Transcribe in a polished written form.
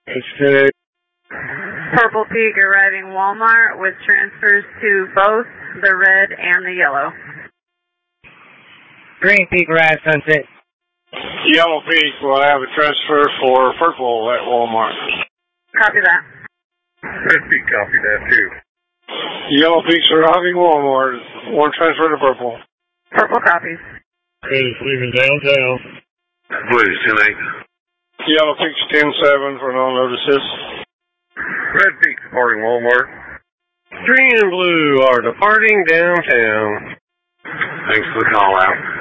H2. Purple Peak arriving Walmart with transfers to both the red and the yellow. Green Peak arrives Sunset. Yellow Peak will have a transfer for purple at Walmart. Copy that. Red Peak, copy that too. Yellow Peak's arriving Walmart. One transfer to purple. Purple copies. Blue's leaving downtown. Blue's 10-8. Yellow Peak's 10-7 for no notices. Red Peak departing Walmart. Green and blue are departing downtown. Thanks for the call out.